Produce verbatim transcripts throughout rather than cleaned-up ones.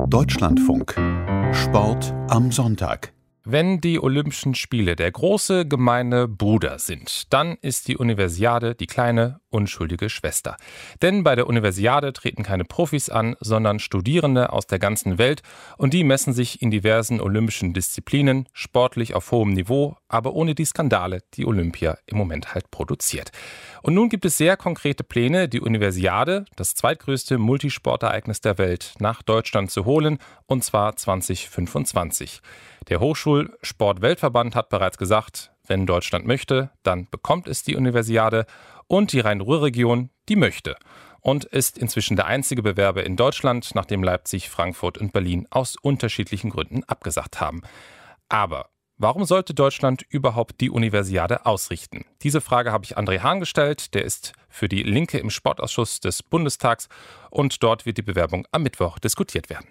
Deutschlandfunk. Sport am Sonntag. Wenn die Olympischen Spiele der große gemeine Bruder sind, dann ist die Universiade die kleine, unschuldige Schwester. Denn bei der Universiade treten keine Profis an, sondern Studierende aus der ganzen Welt, und die messen sich in diversen olympischen Disziplinen, sportlich auf hohem Niveau, aber ohne die Skandale, die Olympia im Moment halt produziert. Und nun gibt es sehr konkrete Pläne, die Universiade, das zweitgrößte Multisportereignis der Welt, nach Deutschland zu holen, und zwar zwanzig fünfundzwanzig. Der Hochschulsport-Weltverband hat bereits gesagt, wenn Deutschland möchte, dann bekommt es die Universiade, und die Rhein-Ruhr-Region, die möchte. Und ist inzwischen der einzige Bewerber in Deutschland, nachdem Leipzig, Frankfurt und Berlin aus unterschiedlichen Gründen abgesagt haben. Aber warum sollte Deutschland überhaupt die Universiade ausrichten? Diese Frage habe ich André Hahn gestellt. Der ist für die Linke im Sportausschuss des Bundestags, und dort wird die Bewerbung am Mittwoch diskutiert werden.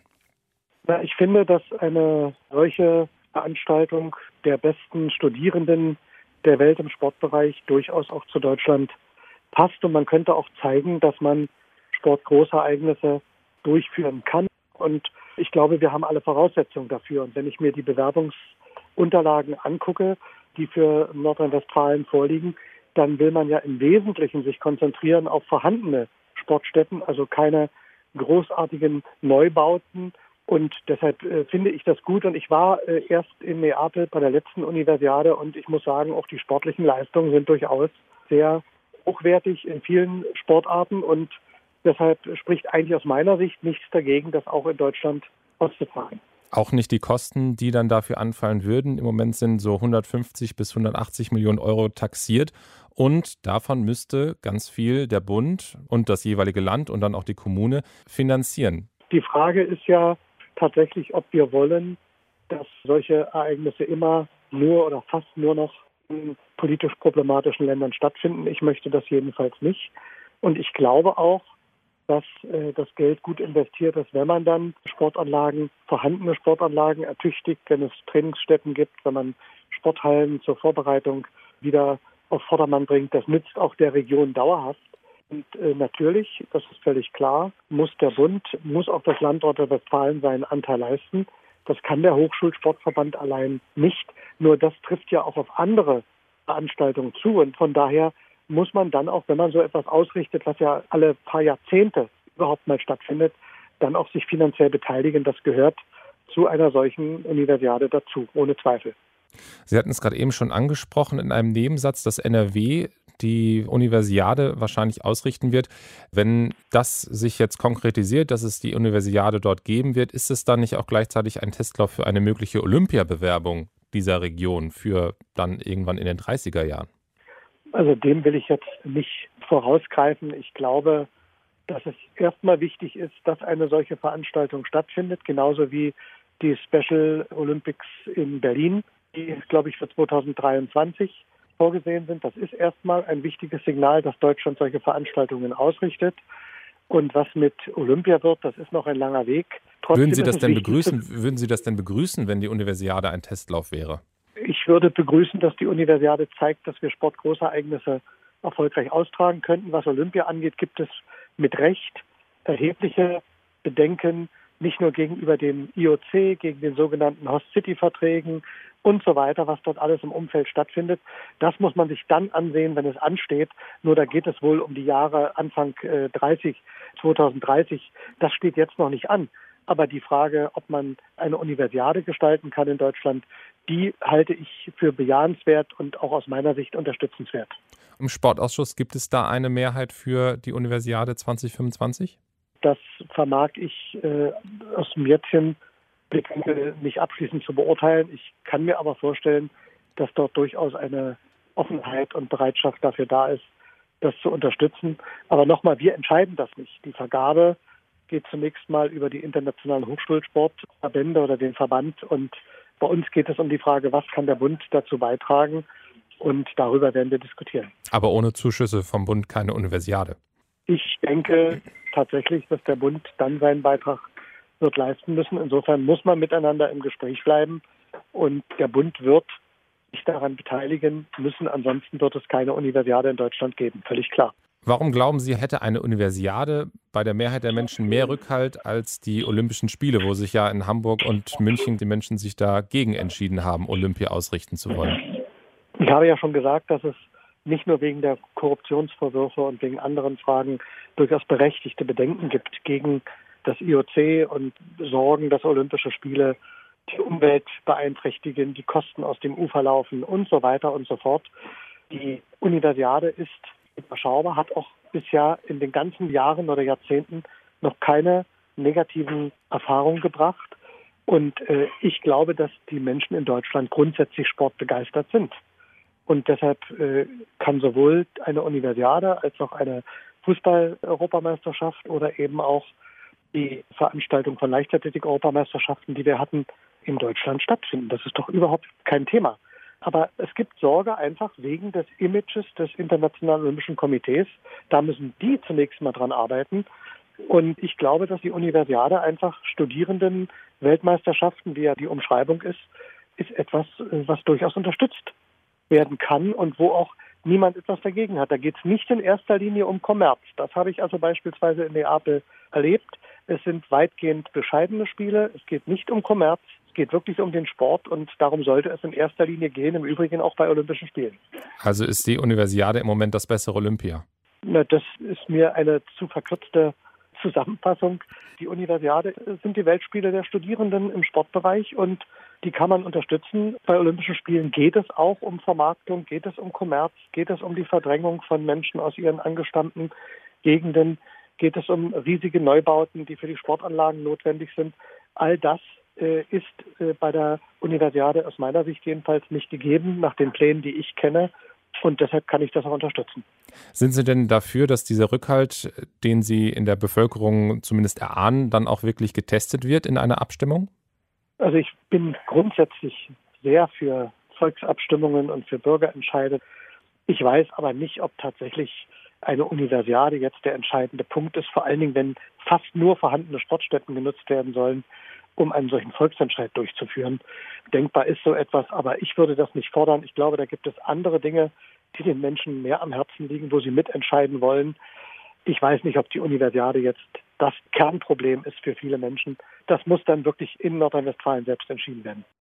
Ich finde, dass eine solche Veranstaltung der besten Studierenden der Welt im Sportbereich durchaus auch zu Deutschland passt. Und man könnte auch zeigen, dass man Sportgroßereignisse durchführen kann. Und ich glaube, wir haben alle Voraussetzungen dafür. Und wenn ich mir die Bewerbungsunterlagen angucke, die für Nordrhein-Westfalen vorliegen, dann will man ja im Wesentlichen sich konzentrieren auf vorhandene Sportstätten, also keine großartigen Neubauten. Und deshalb äh, finde ich das gut. Und ich war äh, erst in Neapel bei der letzten Universiade, und ich muss sagen, auch die sportlichen Leistungen sind durchaus sehr hochwertig in vielen Sportarten. Und deshalb spricht eigentlich aus meiner Sicht nichts dagegen, das auch in Deutschland auszutragen. Auch nicht die Kosten, die dann dafür anfallen würden. Im Moment sind so hundertfünfzig bis hundertachtzig Millionen Euro taxiert. Und davon müsste ganz viel der Bund und das jeweilige Land und dann auch die Kommune finanzieren. Die Frage ist ja tatsächlich, ob wir wollen, dass solche Ereignisse immer nur oder fast nur noch in politisch problematischen Ländern stattfinden. Ich möchte das jedenfalls nicht. Und ich glaube auch, dass äh, das Geld gut investiert ist, wenn man dann Sportanlagen, vorhandene Sportanlagen ertüchtigt, wenn es Trainingsstätten gibt, wenn man Sporthallen zur Vorbereitung wieder auf Vordermann bringt. Das nützt auch der Region dauerhaft. Und äh, natürlich, das ist völlig klar, muss der Bund, muss auch das Land Nordrhein-Westfalen seinen Anteil leisten. Das kann der Hochschulsportverband allein nicht. Nur das trifft ja auch auf andere Veranstaltungen zu. Und von daher muss man dann auch, wenn man so etwas ausrichtet, was ja alle paar Jahrzehnte überhaupt mal stattfindet, dann auch sich finanziell beteiligen. Das gehört zu einer solchen Universiade dazu, ohne Zweifel. Sie hatten es gerade eben schon angesprochen in einem Nebensatz, dass N R W die Universiade wahrscheinlich ausrichten wird. Wenn das sich jetzt konkretisiert, dass es die Universiade dort geben wird, ist es dann nicht auch gleichzeitig ein Testlauf für eine mögliche Olympiabewerbung dieser Region für dann irgendwann in den dreißiger Jahren? Also dem will ich jetzt nicht vorausgreifen. Ich glaube, dass es erstmal wichtig ist, dass eine solche Veranstaltung stattfindet, genauso wie die Special Olympics in Berlin, die, glaube ich, für zweitausenddreiundzwanzig vorgesehen sind. Das ist erstmal ein wichtiges Signal, dass Deutschland solche Veranstaltungen ausrichtet. Und was mit Olympia wird, das ist noch ein langer Weg. Trotzdem würden Sie das denn wichtig, begrüßen? Würden Sie das denn begrüßen, wenn die Universiade ein Testlauf wäre? Ich würde begrüßen, dass die Universiade zeigt, dass wir Sportgroßereignisse erfolgreich austragen könnten. Was Olympia angeht, gibt es mit Recht erhebliche Bedenken, nicht nur gegenüber dem I O C, gegen den sogenannten Host-City-Verträgen und so weiter, was dort alles im Umfeld stattfindet. Das muss man sich dann ansehen, wenn es ansteht. Nur da geht es wohl um die Jahre Anfang äh, dreißig, zweitausenddreißig. Das steht jetzt noch nicht an. Aber die Frage, ob man eine Universiade gestalten kann in Deutschland, die halte ich für bejahenswert und auch aus meiner Sicht unterstützenswert. Im Sportausschuss gibt es da eine Mehrheit für die Universiade zwanzig fünfundzwanzig? Das vermag ich äh, aus dem jetzigen Blickwinkel nicht abschließend zu beurteilen. Ich kann mir aber vorstellen, dass dort durchaus eine Offenheit und Bereitschaft dafür da ist, das zu unterstützen. Aber nochmal, wir entscheiden das nicht. Die Vergabe geht zunächst mal über die internationalen Hochschulsportverbände oder den Verband. Und bei uns geht es um die Frage, was kann der Bund dazu beitragen? Und darüber werden wir diskutieren. Aber ohne Zuschüsse vom Bund keine Universiade? Ich denke tatsächlich, dass der Bund dann seinen Beitrag wird leisten müssen. Insofern muss man miteinander im Gespräch bleiben. Und der Bund wird sich daran beteiligen müssen. Ansonsten wird es keine Universiade in Deutschland geben. Völlig klar. Warum glauben Sie, hätte eine Universiade bei der Mehrheit der Menschen mehr Rückhalt als die Olympischen Spiele, wo sich ja in Hamburg und München die Menschen sich dagegen entschieden haben, Olympia ausrichten zu wollen? Ich habe ja schon gesagt, dass es nicht nur wegen der Korruptionsvorwürfe und wegen anderen Fragen durchaus berechtigte Bedenken gibt gegen das I O C und Sorgen, dass Olympische Spiele die Umwelt beeinträchtigen, die Kosten aus dem Ufer laufen und so weiter und so fort. Die Universiade ist überschaubar, hat auch bisher in den ganzen Jahren oder Jahrzehnten noch keine negativen Erfahrungen gebracht. Und äh, ich glaube, dass die Menschen in Deutschland grundsätzlich sportbegeistert sind. Und deshalb äh, kann sowohl eine Universiade als auch eine Fußball-Europameisterschaft oder eben auch die Veranstaltung von Leichtathletik-Europameisterschaften, die wir hatten, in Deutschland stattfinden. Das ist doch überhaupt kein Thema. Aber es gibt Sorge einfach wegen des Images des Internationalen Olympischen Komitees. Da müssen die zunächst mal dran arbeiten. Und ich glaube, dass die Universiade einfach Studierenden Weltmeisterschaften, wie ja die Umschreibung ist, ist etwas, was durchaus unterstützt werden kann und wo auch niemand etwas dagegen hat. Da geht es nicht in erster Linie um Kommerz. Das habe ich also beispielsweise in Neapel erlebt. Es sind weitgehend bescheidene Spiele. Es geht nicht um Kommerz. Es geht wirklich um den Sport und darum sollte es in erster Linie gehen, im Übrigen auch bei Olympischen Spielen. Also ist die Universiade im Moment das bessere Olympia? Na, das ist mir eine zu verkürzte Zusammenfassung. Die Universiade sind die Weltspiele der Studierenden im Sportbereich und die kann man unterstützen. Bei Olympischen Spielen geht es auch um Vermarktung, geht es um Kommerz, geht es um die Verdrängung von Menschen aus ihren angestammten Gegenden, geht es um riesige Neubauten, die für die Sportanlagen notwendig sind. All das äh, ist äh, bei der Universiade aus meiner Sicht jedenfalls nicht gegeben, nach den Plänen, die ich kenne. Und deshalb kann ich das auch unterstützen. Sind Sie denn dafür, dass dieser Rückhalt, den Sie in der Bevölkerung zumindest erahnen, dann auch wirklich getestet wird in einer Abstimmung? Also ich bin grundsätzlich sehr für Volksabstimmungen und für Bürgerentscheide. Ich weiß aber nicht, ob tatsächlich eine Universiade jetzt der entscheidende Punkt ist, vor allen Dingen, wenn fast nur vorhandene Sportstätten genutzt werden sollen, um einen solchen Volksentscheid durchzuführen. Denkbar ist so etwas, aber ich würde das nicht fordern. Ich glaube, da gibt es andere Dinge, die den Menschen mehr am Herzen liegen, wo sie mitentscheiden wollen. Ich weiß nicht, ob die Universiade jetzt das Kernproblem ist für viele Menschen. Das muss dann wirklich in Nordrhein-Westfalen selbst entschieden werden.